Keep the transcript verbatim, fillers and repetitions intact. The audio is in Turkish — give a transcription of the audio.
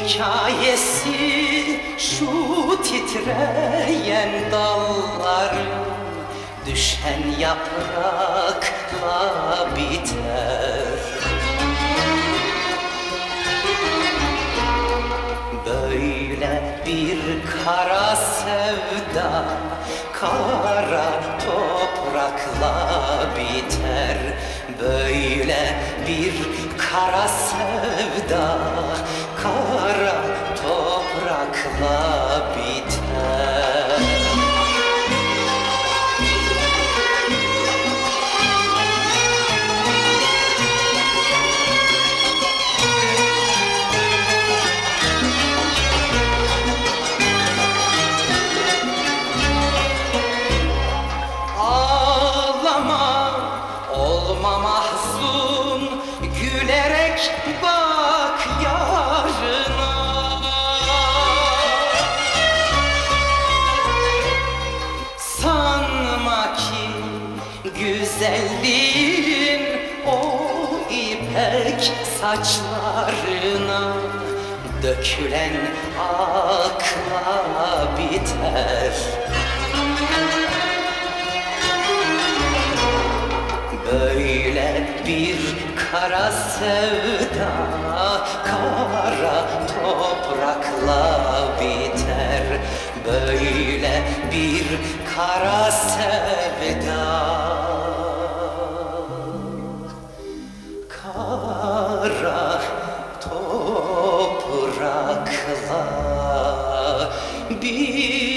hikayesi şu titreyen dalların düşen yaprakla biter. Böyle bir kara sevda kara toprakla biter. Böyle bir kara sevda kara toprakla biter. Olma mahzun, gülerek bak yarına. Sanma ki güzelliğin o ipek saçlarına dökülen akla biter. Böyle bir kara sevda kara toprakla biter. Böyle bir kara sevda kara toprakla biter.